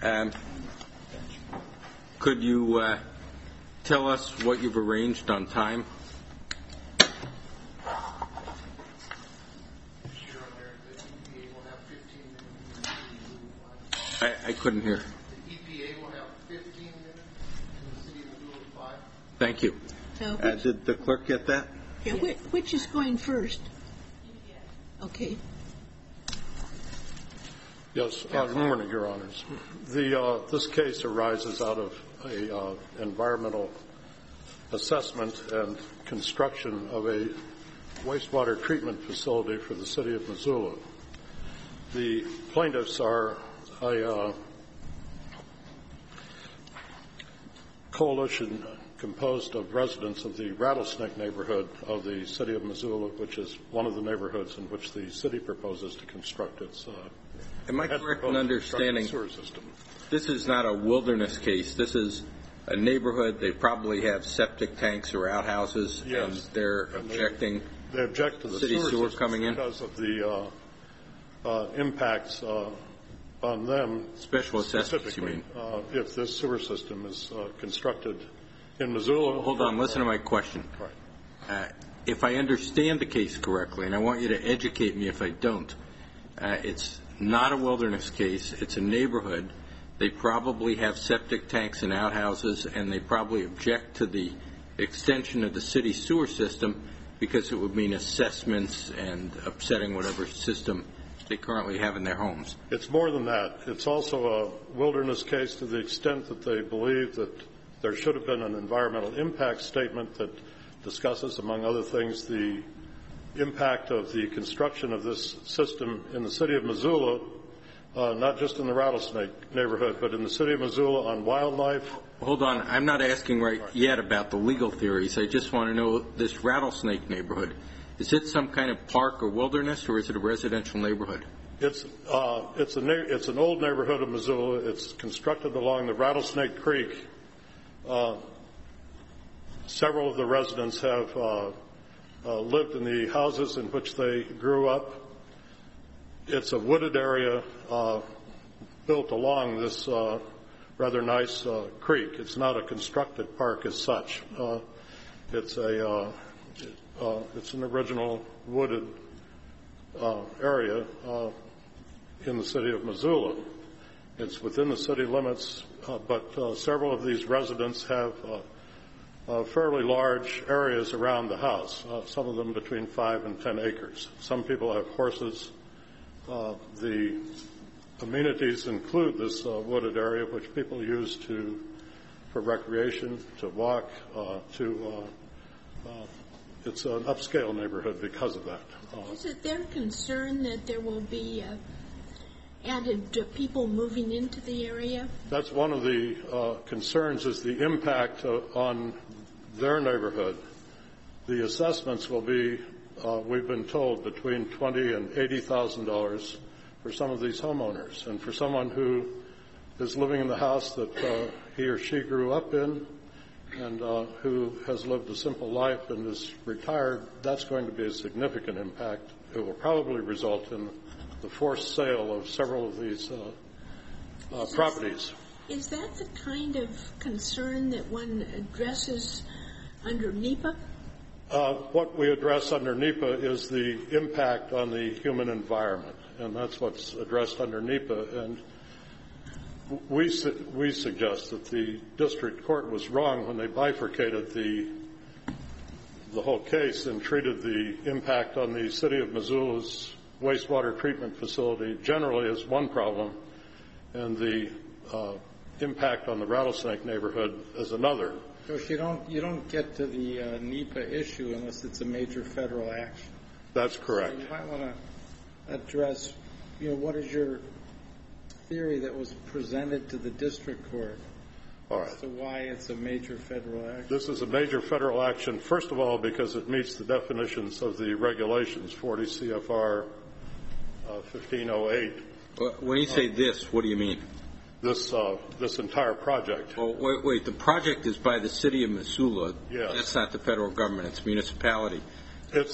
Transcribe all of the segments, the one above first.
Could you tell us what you've arranged on time? I couldn't hear. The EPA will have 15 minutes in the city of Missoula 5. Thank you. Did the clerk get that? Yeah, which is going first? Okay. Yes. Good morning, Your Honors. This case arises out of a environmental assessment and construction of a wastewater treatment facility for the city of Missoula. The plaintiffs are a coalition composed of residents of the Rattlesnake neighborhood of the city of Missoula, which is one of the neighborhoods in which the city proposes to construct its Am I correct in understanding sewer system? This is not a wilderness case? This is a neighborhood. They probably have septic tanks or outhouses, yes, and they're objecting. They object to the city sewer coming in because of the impacts on them. Special assessments, you mean? If this sewer system is constructed in Missoula. Hold on. Listen to my question. Right. If I understand the case correctly, and I want you to educate me if I don't, it's not a wilderness case. It's a neighborhood. They probably have septic tanks and outhouses, and they probably object to the extension of the city sewer system because it would mean assessments and upsetting whatever system they currently have in their homes. It's more than that. It's also a wilderness case to the extent that they believe that there should have been an environmental impact statement that discusses, among other things, the impact of the construction of this system in the city of Missoula, not just in the Rattlesnake neighborhood, but in the city of Missoula on wildlife. Hold on. I'm not asking right yet about the legal theories. I just want to know this Rattlesnake neighborhood. Is it some kind of park or wilderness, or is it a residential neighborhood? It's an old neighborhood of Missoula. It's constructed along the Rattlesnake Creek. Several of the residents have lived in the houses in which they grew up. It's a wooded area built along this rather nice creek. It's not a constructed park as such. It's an original wooded area in the city of Missoula. It's within the city limits, but several of these residents have fairly large areas around the house, some of them between 5 and 10 acres. Some people have horses. The amenities include this wooded area, which people use for recreation, to walk, it's an upscale neighborhood because of that. Is it their concern that there will be added people moving into the area? That's one of the concerns, is the impact on their neighborhood. The assessments will be, we've been told, between $20,000 and $80,000 for some of these homeowners. And for someone who is living in the house that he or she grew up in and who has lived a simple life and is retired, that's going to be a significant impact. It will probably result in the forced sale of several of these properties. Is that the kind of concern that one addresses under NEPA? What we address under NEPA is the impact on the human environment, and that's what's addressed under NEPA. And we suggest that the district court was wrong when they bifurcated the whole case and treated the impact on the city of Missoula's wastewater treatment facility generally as one problem, and the impact on the Rattlesnake neighborhood as another. So you don't get to the NEPA issue unless it's a major federal action. That's correct. So you might want to address, what is your theory that was presented to the district court? All right. So why it's a major federal action? This is a major federal action, first of all, because it meets the definitions of the regulations, 40 CFR 1508. When you say this, what do you mean? This entire project. Oh, wait. The project is by the city of Missoula. Yes. That's not the federal government. It's municipality.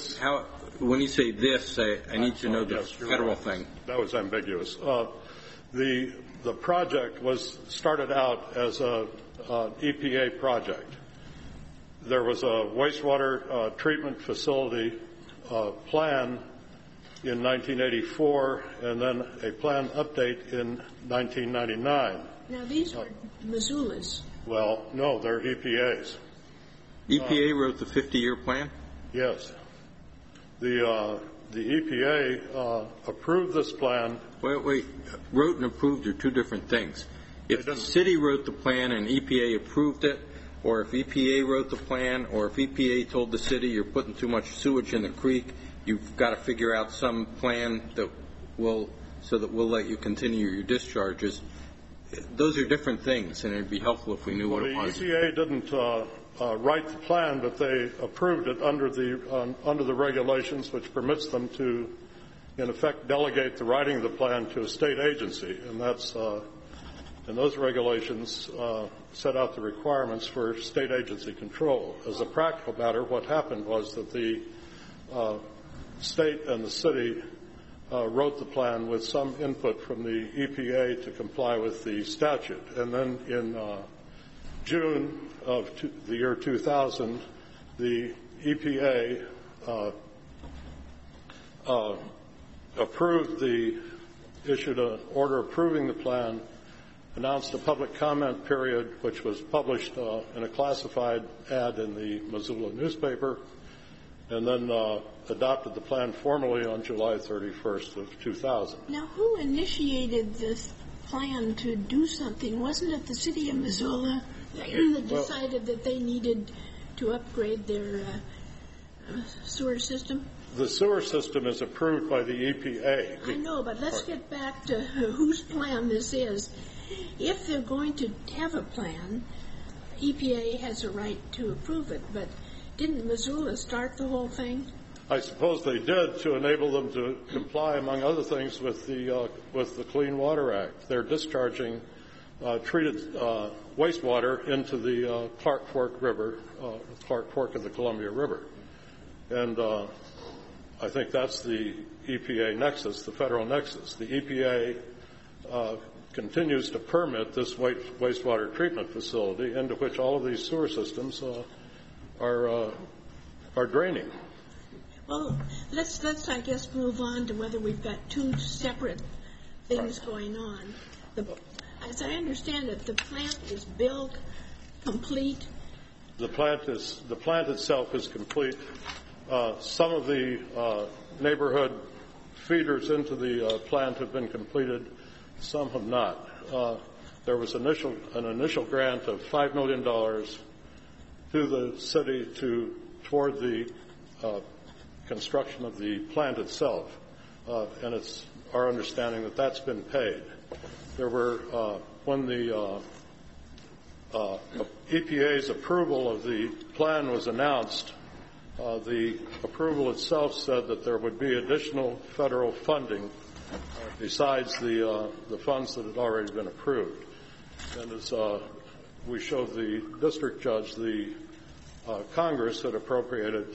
When you say this, I need to know the federal thing. That was ambiguous. The project was started out as an EPA project. There was a wastewater treatment facility plan in 1984, and then a plan update in 1999. Now, these are Missoula's. Well, no, they're EPA's. EPA wrote the 50-year plan? Yes. The EPA approved this plan. Wait. Wrote and approved are two different things. If the city wrote the plan and EPA approved it, or if EPA wrote the plan, or if EPA told the city you're putting too much sewage in the creek, you've got to figure out some plan that will, so that we'll let you continue your discharges. Those are different things, and it would be helpful if we knew what it was. The EPA didn't write the plan, but they approved it under the regulations, which permits them to, in effect, delegate the writing of the plan to a state agency, and that's and those regulations set out the requirements for state agency control. As a practical matter, what happened was that the state and the city wrote the plan with some input from the EPA to comply with the statute. And then in June of the year 2000, the EPA issued an order approving the plan, announced a public comment period, which was published in a classified ad in the Missoula newspaper, and then adopted the plan formally on July 31st of 2000. Now, who initiated this plan to do something? Wasn't it the city of Missoula that decided that they needed to upgrade their sewer system? The sewer system is approved by the EPA. I know, but let's get back to whose plan this is. If they're going to have a plan, EPA has a right to approve it, but didn't Missoula start the whole thing? I suppose they did, to enable them to comply, among other things, with the Clean Water Act. They're discharging treated wastewater into the Clark Fork River, Clark Fork of the Columbia River. And I think that's the EPA nexus, the federal nexus. The EPA continues to permit this wastewater treatment facility into which all of these sewer systems are draining. Well, let's I guess move on to whether we've got two separate things going on. As I understand it, the plant is built, complete. The plant itself is complete. Some of the neighborhood feeders into the plant have been completed. Some have not. There was an initial grant of $5 million to the city toward the construction of the plant itself, and it's our understanding that that's been paid. There were when the EPA's approval of the plan was announced, the approval itself said that there would be additional federal funding besides the funds that had already been approved. And as we showed the district judge, the Congress had appropriated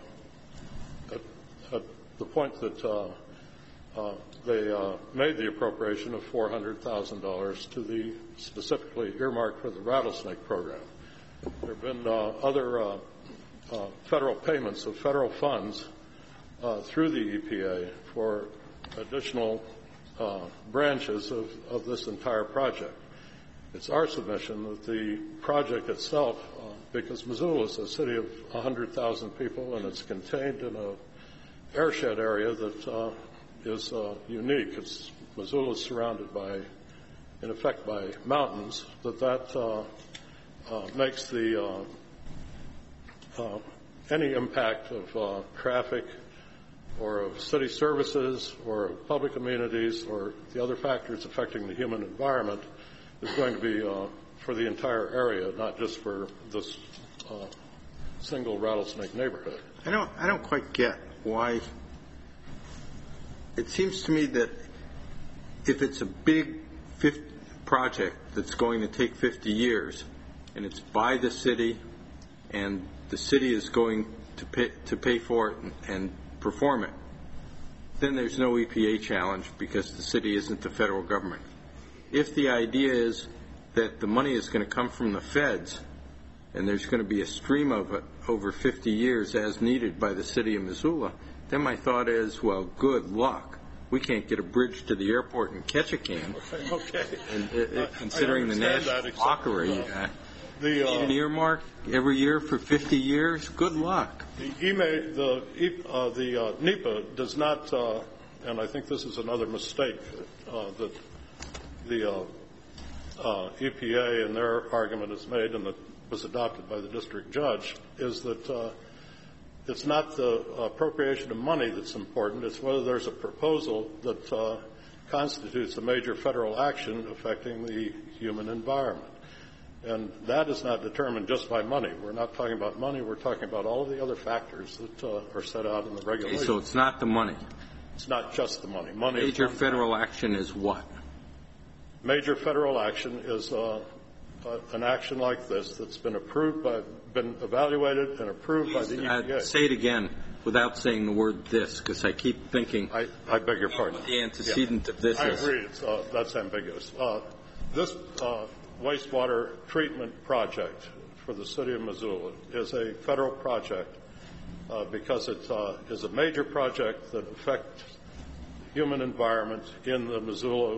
at the point that they made the appropriation of $400,000 to the specifically earmarked for the rattlesnake program. There have been other federal payments of federal funds through the EPA for additional branches of this entire project. It's our submission that the project itself, because Missoula is a city of 100,000 people and it's contained in a airshed area that is unique. Missoula is surrounded by, in effect, by mountains. That makes the any impact of traffic or of city services or of public amenities or the other factors affecting the human environment is going to be for the entire area, not just for this single rattlesnake neighborhood. I don't quite get why. It seems to me that if it's a big project that's going to take 50 years and it's by the city and the city is going to pay for it and perform it, then there's no EPA challenge because the city isn't the federal government. if the idea is that the money is going to come from the feds and there's going to be a stream of it over 50 years as needed by the city of Missoula, then my thought is, well, good luck. We can't get a bridge to the airport in Ketchikan. Okay. And, considering the national mockery, an earmark every year for 50 years, good luck. The NEPA does not, and I think this is another mistake that the EPA in their argument has made and that was adopted by the district judge, is that it's not the appropriation of money that's important. It's whether there's a proposal that constitutes a major federal action affecting the human environment. And that is not determined just by money. We're not talking about money. We're talking about all of the other factors that are set out in the regulations. Okay, so it's not the money. It's not just the money. Major federal action is what? Major federal action is an action like this that's been evaluated and approved by the EPA. Say it again without saying the word this, because I keep thinking. I beg your pardon. The antecedent of this I is. agree. That's ambiguous. This wastewater treatment project for the city of Missoula is a federal project because it is a major project that affects the human environment in the Missoula,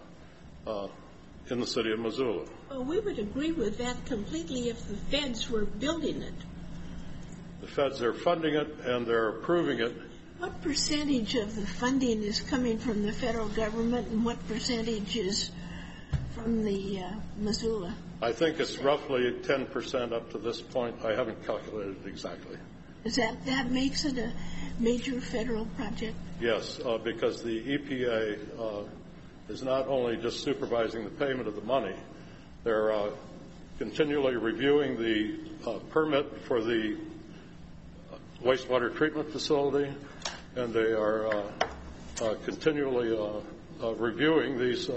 in the city of Missoula. Well, we would agree with that completely if the feds were building it. The feds are funding it and they're approving it. What percentage of the funding is coming from the federal government and what percentage is from the Missoula? I think it's roughly 10% up to this point. I haven't calculated it exactly. Is that makes it a major federal project? Yes, because the EPA is not only just supervising the payment of the money, they're continually reviewing the permit for the wastewater treatment facility, and they are continually reviewing these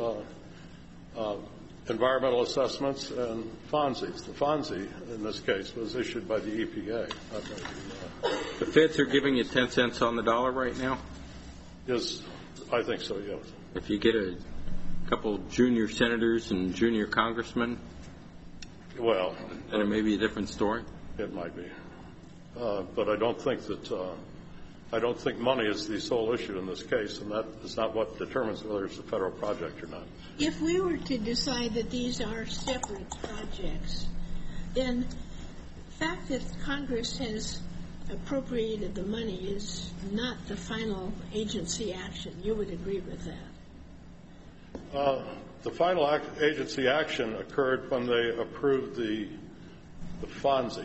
environmental assessments and FONSIs. The FONSI, in this case, was issued by the EPA. The feds are giving you 10 cents on the dollar right now? Yes, I think so, yes. If you get a couple junior senators and junior congressmen, well, then it may be a different story. It might be. But I don't think money is the sole issue in this case, and that is not what determines whether it's a federal project or not. If we were to decide that these are separate projects, then the fact that Congress has appropriated the money is not the final agency action. You would agree with that? The final agency action occurred when they approved the FONSI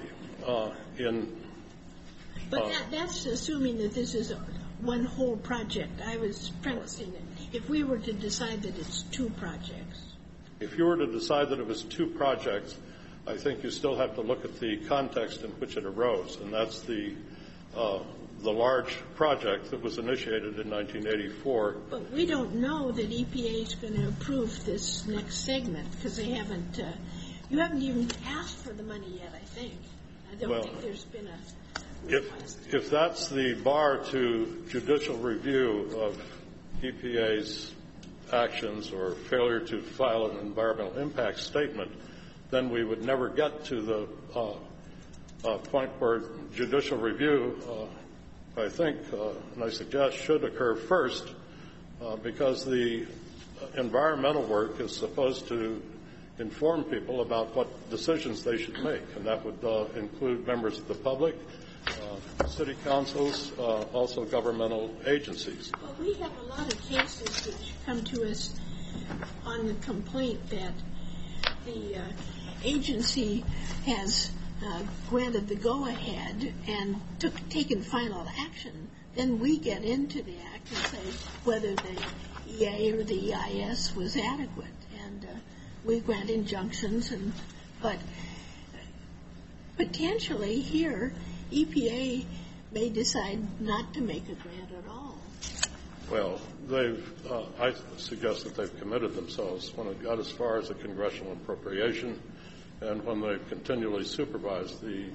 But that's assuming that this is one whole project. I was premising it. If we were to decide that it's two projects. If you were to decide that it was two projects, I think you still have to look at the context in which it arose, and that's the large project that was initiated in 1984. But we don't know that EPA is going to approve this next segment because they haven't. You haven't even asked for the money yet, I think. I don't think there's been a. If that's the bar to judicial review of EPA's actions or failure to file an environmental impact statement, then we would never get to the point where judicial review, I think, and I suggest, should occur first because the environmental work is supposed to inform people about what decisions they should make, and that would include members of the public, city councils, also governmental agencies. Well, we have a lot of cases which come to us on the complaint that the agency has granted the go-ahead and taken final action. Then we get into the act and say whether the EA or the EIS was adequate, and we grant injunctions. But potentially here, EPA may decide not to make a grant at all. Well, I suggest that they've committed themselves when it got as far as a congressional appropriation and when they've continually supervised the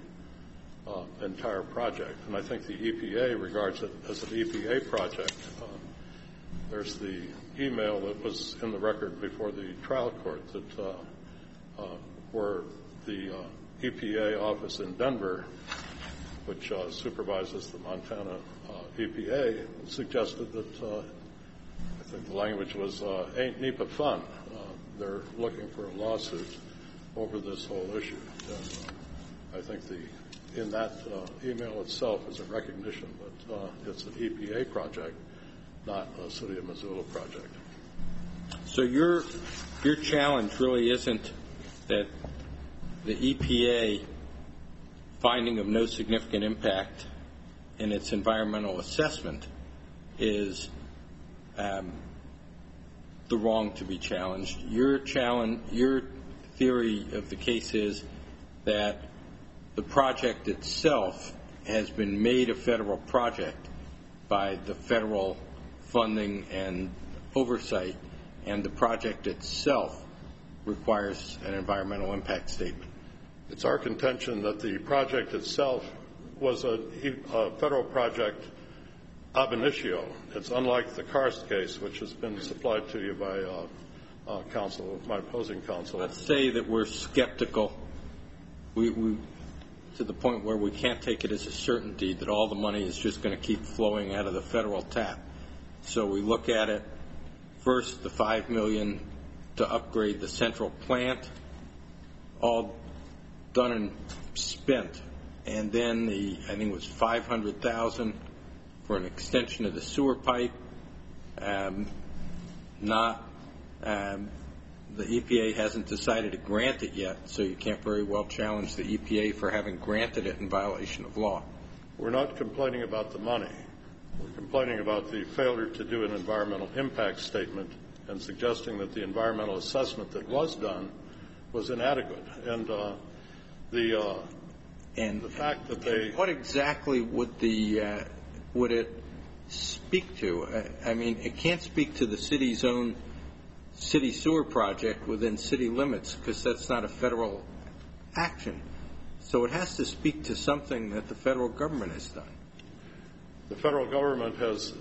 entire project. And I think the EPA regards it as an EPA project. There's the email that was in the record before the trial court that where the EPA office in Denver, which supervises the Montana EPA, suggested that I think the language was ain't NEPA fun. They're looking for a lawsuit over this whole issue. And I think in that email itself is a recognition that it's an EPA project, not a City of Missoula project. So your challenge really isn't that the EPA finding of no significant impact in its environmental assessment is the wrong to be challenged. Your theory of the case is that the project itself has been made a federal project by the federal funding and oversight, and the project itself requires an environmental impact statement. It's our contention that the project itself was a federal project ab initio. It's unlike the Karst case, which has been supplied to you by my opposing counsel. Let's say that we're skeptical. We to the point where we can't take it as a certainty that all the money is just going to keep flowing out of the federal tap. So we look at it first, the $5 million to upgrade the central plant, all done and spent, and then I think it was $500,000 for an extension of the sewer pipe. The EPA hasn't decided to grant it yet, so you can't very well challenge the EPA for having granted it in violation of law. We're not complaining about the money. We're complaining about the failure to do an environmental impact statement and suggesting that the environmental assessment that was done was inadequate. And the fact that they... What exactly would it speak to? I mean, it can't speak to the city's own city sewer project within city limits because that's not a federal action. So it has to speak to something that the federal government has done. The federal government has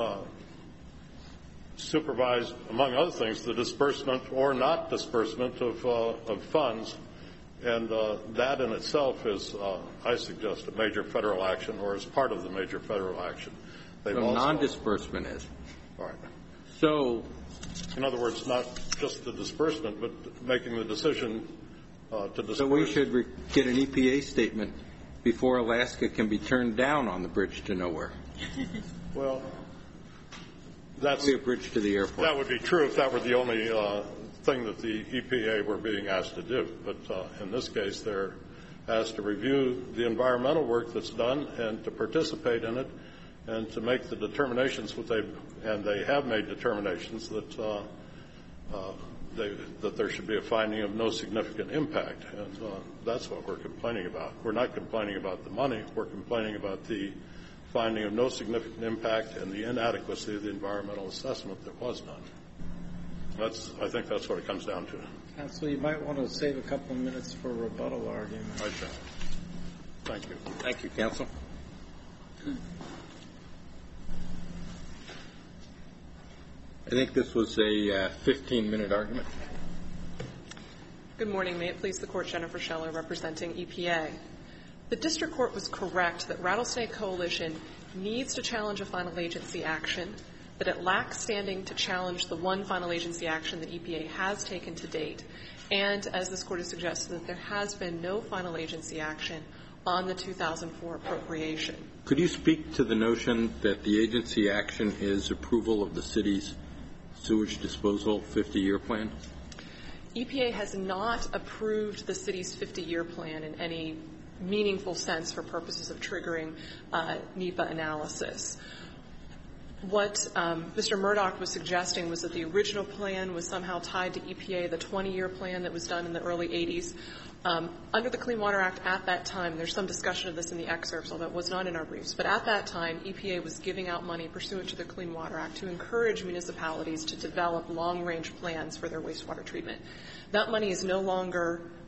supervised, among other things, the disbursement or not disbursement of funds, and that in itself is, I suggest, a major federal action or is part of the major federal action. So non-disbursement is. All right. So, in other words, not just the disbursement, but making the decision to disperse. So we should get an EPA statement before Alaska can be turned down on the bridge to nowhere. Well, that's a bridge to the airport. That would be true if that were the only thing that the EPA were being asked to do. But in this case, they're asked to review the environmental work that's done and to participate in it and to make the determinations and they have made determinations that there should be a finding of no significant impact. And that's what we're complaining about. We're not complaining about the money. We're complaining about the finding of no significant impact and the inadequacy of the environmental assessment that was done. I think that's what it comes down to. Counsel, you might want to save a couple of minutes for a rebuttal argument. I shall. Thank you. Thank you, counsel. I think this was a 15-minute argument. Good morning. May it please the Court, Jennifer Scheller, representing EPA. The district court was correct that Rattlesnake Coalition needs to challenge a final agency action, that it lacks standing to challenge the one final agency action that EPA has taken to date, and, as this Court has suggested, that there has been no final agency action on the 2004 appropriation. Could you speak to the notion that the agency action is approval of the city's sewage disposal 50-year plan? EPA has not approved the city's 50-year plan in any meaningful sense for purposes of triggering NEPA analysis. What Mr. Murdoch was suggesting was that the original plan was somehow tied to EPA, the 20-year plan that was done in the early 80s. Under the Clean Water Act at that time, there's some discussion of this in the excerpts, although it was not in our briefs, but at that time, EPA was giving out money pursuant to the Clean Water Act to encourage municipalities to develop long-range plans for their wastewater treatment. That money is no longer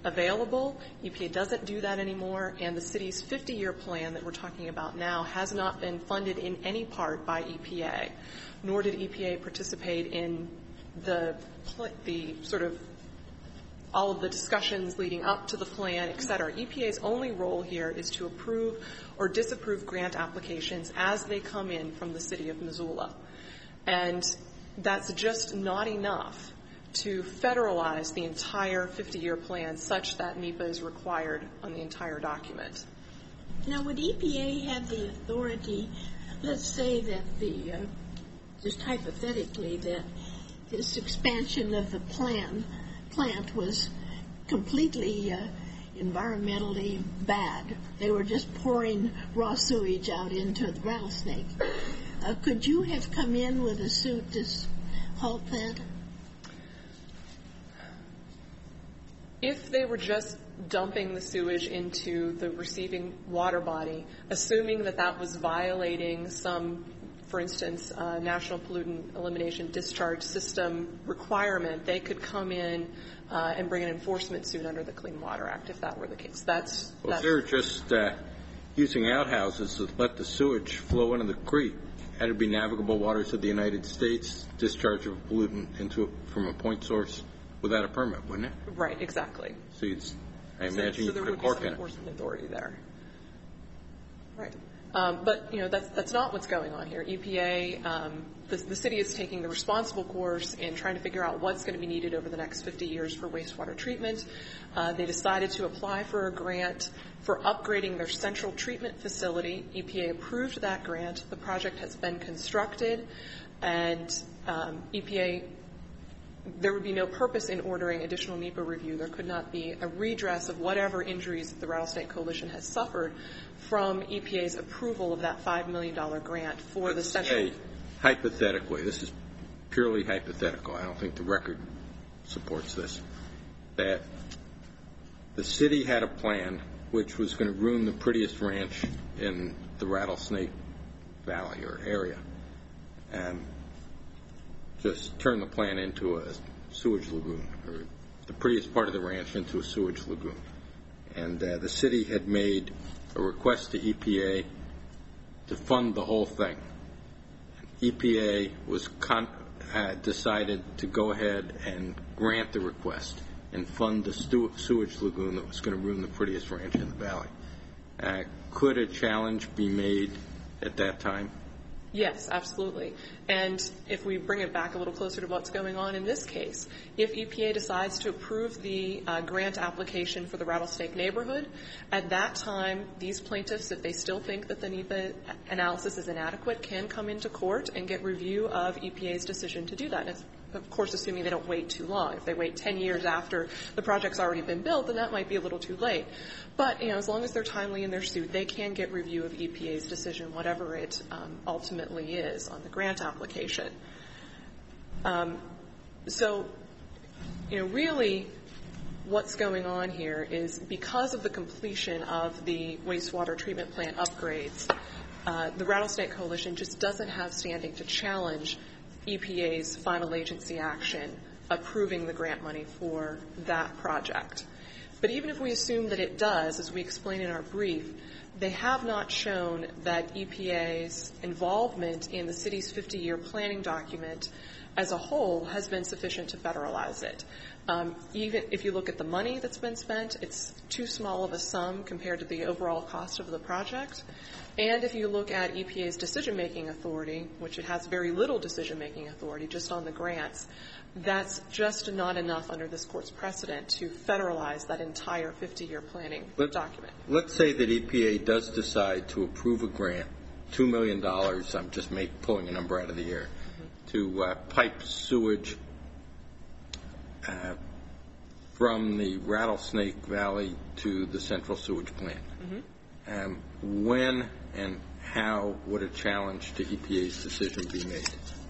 available. EPA doesn't do that anymore, and the city's 50-year plan that we're talking about now has not been funded in any part by EPA, nor did EPA participate in the sort of all of the discussions leading up to the plan, et cetera. EPA's only role here is to approve or disapprove grant applications as they come in from the city of Missoula. And that's just not enough to federalize the entire 50-year plan such that NEPA is required on the entire document. Now, would EPA have the authority, let's say that just hypothetically, that this expansion of the plant was completely environmentally bad. They were just pouring raw sewage out into the Rattlesnake. Could you have come in with a suit to halt that? If they were just dumping the sewage into the receiving water body, assuming that that was violating some, for instance, National Pollutant Elimination Discharge System requirement, they could come in and bring an enforcement suit under the Clean Water Act if that were the case. That's if they're just using outhouses to let the sewage flow into the creek, had it be navigable waters of the United States, discharge of pollutant from a point source without a permit, wouldn't it? Right, exactly. So I imagine so there would be some in it. enforcement authority there. Right. But, that's not what's going on here. EPA, the city is taking the responsible course in trying to figure out what's going to be needed over the next 50 years for wastewater treatment. They decided to apply for a grant for upgrading their central treatment facility. EPA approved that grant. The project has been constructed, and EPA, there would be no purpose in ordering additional NEPA review. There could not be a redress of whatever injuries that the Rattlesnake Coalition has suffered from EPA's approval of that $5 million grant for the central. Hypothetically, this is purely hypothetical. I don't think the record supports this, that the city had a plan which was going to ruin the prettiest ranch in the Rattlesnake Valley or area, and just turn the plant into a sewage lagoon, or the prettiest part of the ranch into a sewage lagoon. And the city had made a request to EPA to fund the whole thing. EPA was decided to go ahead and grant the request and fund the sewage lagoon that was going to ruin the prettiest ranch in the valley. Could a challenge be made at that time? Yes, absolutely. And if we bring it back a little closer to what's going on in this case, if EPA decides to approve the grant application for the Rattlesnake neighborhood, at that time, these plaintiffs, if they still think that the NEPA analysis is inadequate, can come into court and get review of EPA's decision to do that. And of course, assuming they don't wait too long. If they wait 10 years after the project's already been built, then that might be a little too late. But, as long as they're timely in their suit, they can get review of EPA's decision, whatever it ultimately is on the grant application. So, really what's going on here is because of the completion of the wastewater treatment plant upgrades, the Rattlesnake Coalition just doesn't have standing to challenge EPA's final agency action approving the grant money for that project. But even if we assume that it does, as we explain in our brief, they have not shown that EPA's involvement in the city's 50-year planning document as a whole has been sufficient to federalize it. Even if you look at the money that's been spent, it's too small of a sum compared to the overall cost of the project. And if you look at EPA's decision-making authority, which it has very little decision-making authority just on the grants, that's just not enough under this Court's precedent to federalize that entire 50-year planning document. Let's say that EPA does decide to approve a grant, $2 million, I'm just pulling a number out of the air, to pipe sewage from the Rattlesnake Valley to the central sewage plant. When and how would a challenge to EPA's decision be made?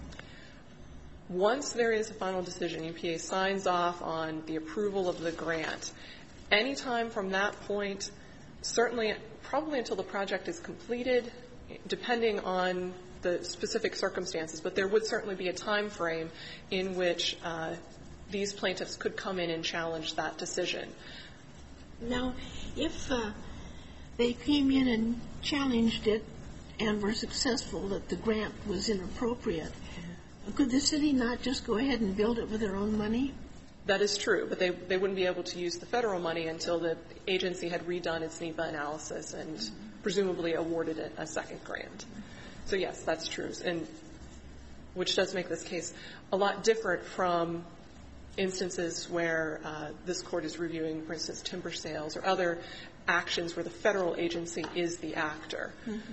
Once there is a final decision, EPA signs off on the approval of the grant. Any time from that point, certainly probably until the project is completed, depending on the specific circumstances, but there would certainly be a time frame in which these plaintiffs could come in and challenge that decision. Now, if they came in and challenged it and were successful that the grant was inappropriate, could the city not just go ahead and build it with their own money? That is true, but they wouldn't be able to use the federal money until the agency had redone its NEPA analysis and presumably awarded it a second grant. So yes, that's true, and which does make this case a lot different from instances where this court is reviewing, for instance, timber sales or other actions where the federal agency is the actor.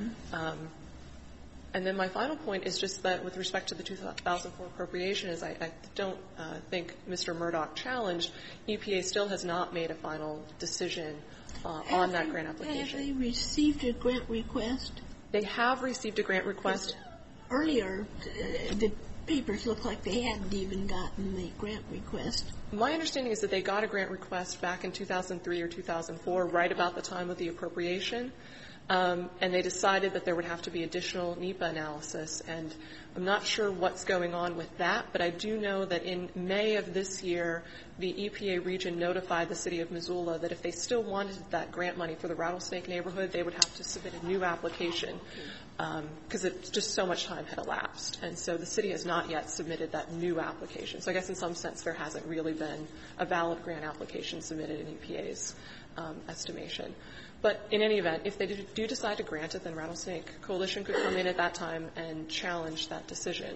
And then my final point is just that with respect to the 2004 appropriation is I don't think Mr. Murdoch challenged. EPA still has not made a final decision on that grant application. Have they received a grant request? They have received a grant request. Earlier, the papers look like they hadn't even gotten the grant request. My understanding is that they got a grant request back in 2003 or 2004, right about the time of the appropriation. And they decided that there would have to be additional NEPA analysis. And I'm not sure what's going on with that, but I do know that in May of this year, the EPA region notified the city of Missoula that if they still wanted that grant money for the Rattlesnake neighborhood, they would have to submit a new application because just so much time had elapsed. And so the city has not yet submitted that new application. So I guess in some sense there hasn't really been a valid grant application submitted in EPA's estimation. But in any event, if they do decide to grant it, then Rattlesnake Coalition could come in at that time and challenge that decision.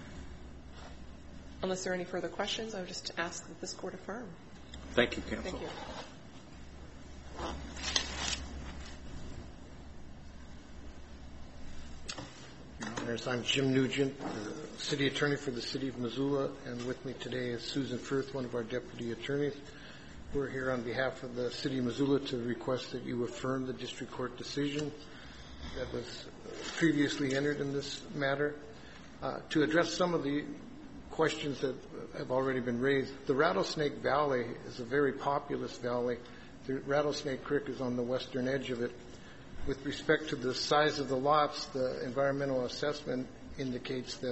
Unless there are any further questions, I would just ask that this Court affirm. Thank you, counsel. Thank you. I'm Jim Nugent, City Attorney for the City of Missoula, and with me today is Susan Firth, one of our Deputy Attorneys. We're here on behalf of the City of Missoula to request that you affirm the district court decision that was previously entered in this matter. To address some of the questions that have already been raised, the Rattlesnake Valley is a very populous valley. The Rattlesnake Creek is on the western edge of it. With respect to the size of the lots, the environmental assessment indicates that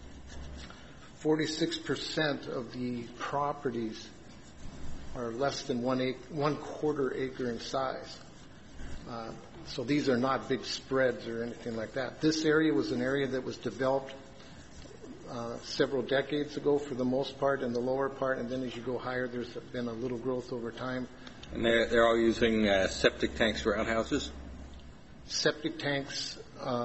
46% of the properties are less than 1/4 acre in size. So these are not big spreads or anything like that. This area was an area that was developed several decades ago for the most part in the lower part, and then as you go higher, there's been a little growth over time. And they're all using septic tanks for outhouses? Septic tanks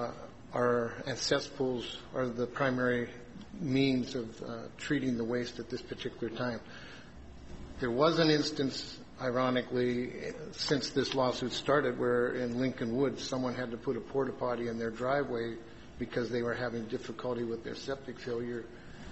and cesspools are the primary means of treating the waste at this particular time. There was an instance, ironically, since this lawsuit started, where in Lincoln Woods someone had to put a porta potty in their driveway because they were having difficulty with their septic failure.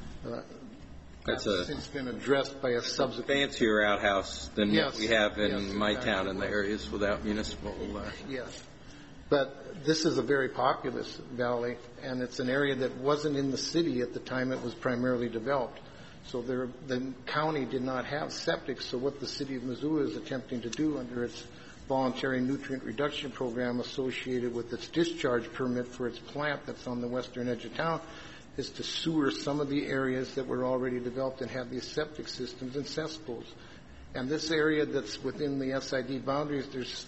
That's since been addressed by a subsequent fancier outhouse than what we have in my exactly town in the areas without municipal. Yes. But this is a very populous valley, and it's an area that wasn't in the city at the time it was primarily developed. So the county did not have septic, so what the city of Missoula is attempting to do under its voluntary nutrient reduction program associated with its discharge permit for its plant that's on the western edge of town is to sewer some of the areas that were already developed and have these septic systems and cesspools. And this area that's within the SID boundaries, there's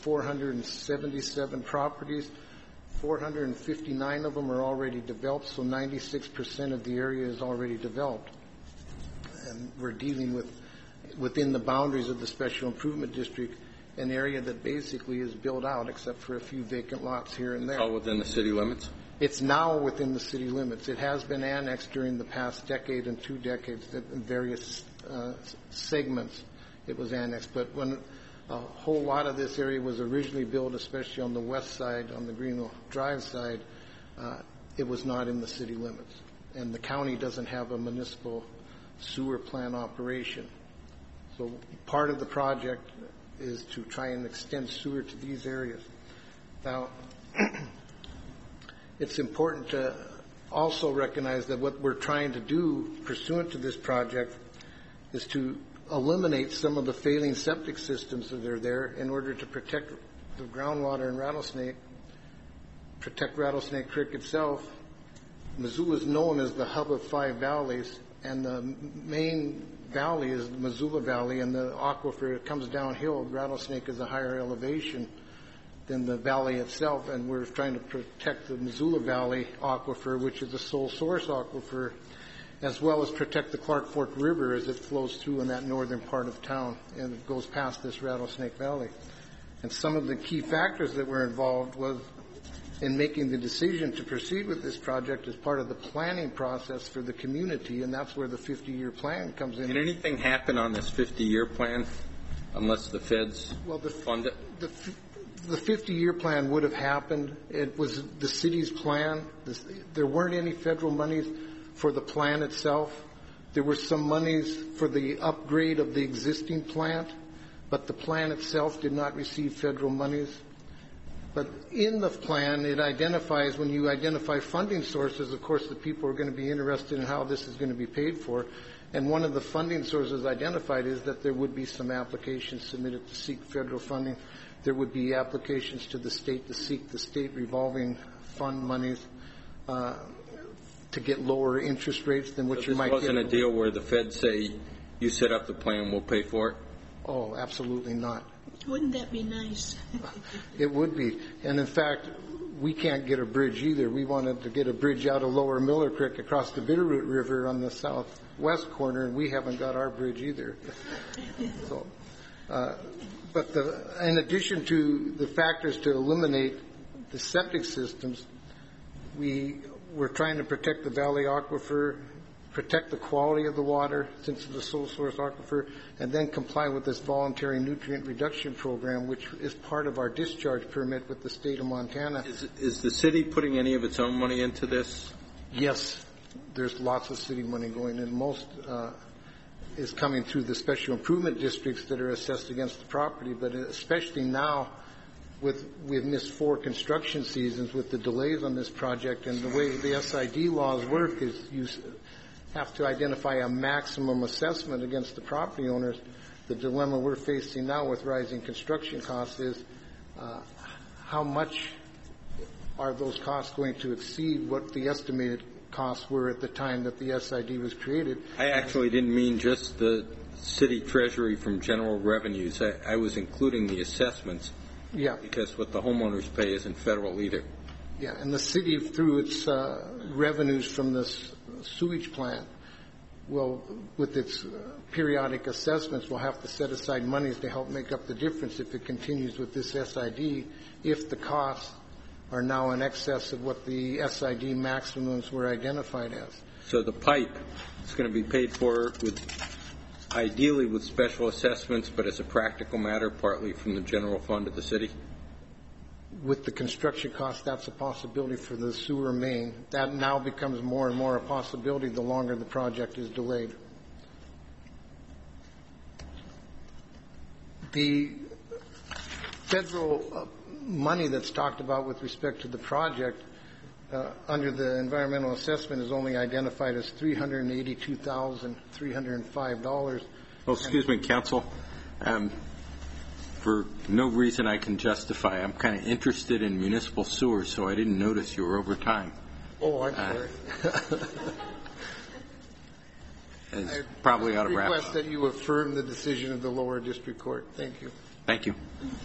477 properties. 459 of them are already developed, so 96% of the area is already developed. And we're dealing with, within the boundaries of the Special Improvement District, an area that basically is built out except for a few vacant lots here and there. All within the city limits? It's now within the city limits. It has been annexed during the past decade and 2 decades in various segments. It was annexed. But when a whole lot of this area was originally built, especially on the west side, on the Greenville Drive side, it was not in the city limits. And the county doesn't have a municipal sewer plant operation. So part of the project is to try and extend sewer to these areas. Now, it's important to also recognize that what we're trying to do pursuant to this project is to eliminate some of the failing septic systems that are there in order to protect the groundwater in Rattlesnake, protect Rattlesnake Creek itself. Missoula is known as the hub of 5 valleys, and the main valley is the Missoula Valley, and the aquifer comes downhill. Rattlesnake is a higher elevation than the valley itself, and we're trying to protect the Missoula Valley aquifer, which is a sole source aquifer, as well as protect the Clark Fork River as it flows through in that northern part of town, and it goes past this Rattlesnake Valley. And some of the key factors that were involved was in making the decision to proceed with this project as part of the planning process for the community, and that's where the 50-year plan comes in. Did anything happen on this 50-year plan unless the feds fund it? The 50-year plan would have happened. It was the city's plan. There weren't any federal monies for the plan itself. There were some monies for the upgrade of the existing plant, but the plan itself did not receive federal monies. But in the plan, it identifies, when you identify funding sources, of course, the people are going to be interested in how this is going to be paid for. And one of the funding sources identified is that there would be some applications submitted to seek federal funding. There would be applications to the state to seek the state revolving fund monies to get lower interest rates than what you might get. This wasn't a deal where the feds say, you set up the plan, we'll pay for it? Oh, absolutely not. Wouldn't that be nice? It would be. And in fact, we can't get a bridge either. We wanted to get a bridge out of Lower Miller Creek across the Bitterroot River on the southwest corner, and we haven't got our bridge either. So, but in addition to the factors to eliminate the septic systems, we're trying to protect the valley aquifer, protect the quality of the water since it's a sole source aquifer, and then comply with this voluntary nutrient reduction program, which is part of our discharge permit with the state of Montana. Is the city putting any of its own money into this? Yes, there's lots of city money going in. Most is coming through the special improvement districts that are assessed against the property, but especially now we've missed 4 construction seasons with the delays on this project, and the way the SID laws work is you have to identify a maximum assessment against the property owners. The dilemma we're facing now with rising construction costs is how much are those costs going to exceed what the estimated costs were at the time that the SID was created. I actually didn't mean just the city treasury from general revenues. I was including the assessments. Yeah. Because what the homeowners pay isn't federal either. Yeah, and the city, through its revenues from this sewage plant, will, with its periodic assessments, will have to set aside monies to help make up the difference if it continues with this SID, if the costs are now in excess of what the SID maximums were identified as. So the pipe is going to be paid for ideally with special assessments, but as a practical matter, partly from the general fund of the city? With the construction cost, that's a possibility for the sewer main. That now becomes more and more a possibility the longer the project is delayed. The federal money that's talked about with respect to the project under the environmental assessment is only identified as $382,305. Well, excuse me, counsel. For no reason I can justify, I'm kind of interested in municipal sewers, so I didn't notice you were over time. Oh, I'm sorry. I probably ought to wrap up. I request that you affirm the decision of the lower district court. Thank you. Thank you.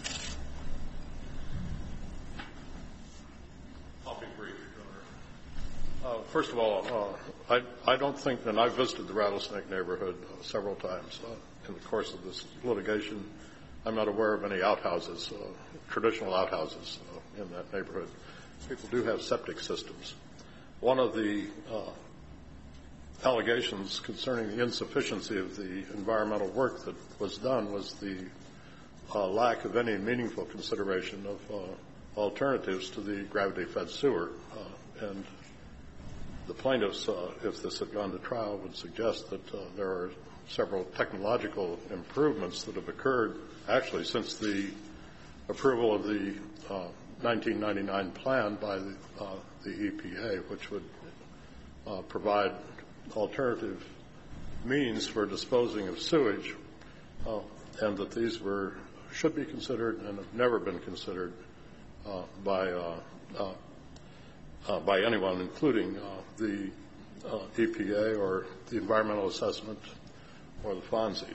I'll be brief, Your Honor. First of all, I don't think, and I've visited the Rattlesnake neighborhood several times in the course of this litigation. I'm not aware of any outhouses, traditional outhouses in that neighborhood. People do have septic systems. One of the allegations concerning the insufficiency of the environmental work that was done was the lack of any meaningful consideration of alternatives to the gravity-fed sewer. And the plaintiffs, if this had gone to trial, would suggest that there are several technological improvements that have occurred actually since the approval of the 1999 plan by the EPA, which would provide alternative means for disposing of sewage, and that these should be considered and have never been considered by anyone, including the EPA or the environmental assessment or the FONSI.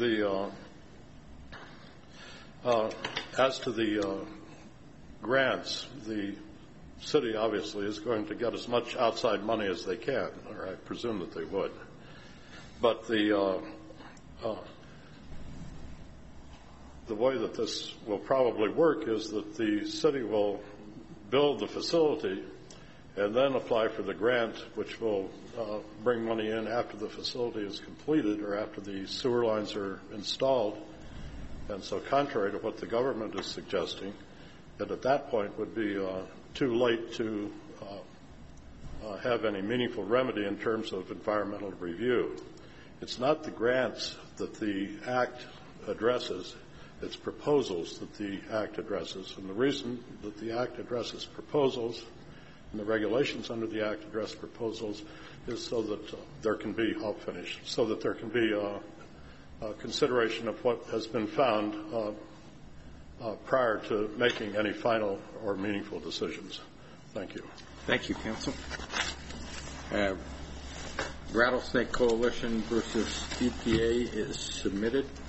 As to the grants, the city obviously is going to get as much outside money as they can, or I presume that they would. But the way that this will probably work is that the city will build the facility and then apply for the grant, which will bring money in after the facility is completed or after the sewer lines are installed. And so contrary to what the government is suggesting, that at that point would be too late to have any meaningful remedy in terms of environmental review. It's not the grants that the Act addresses, it's proposals that the Act addresses. And the reason that the Act addresses proposals and the regulations under the Act address proposals is so that there can be, I'll finish, so that there can be a consideration of what has been found prior to making any final or meaningful decisions. Thank you. Thank you, counsel. Rattlesnake Coalition versus EPA is submitted.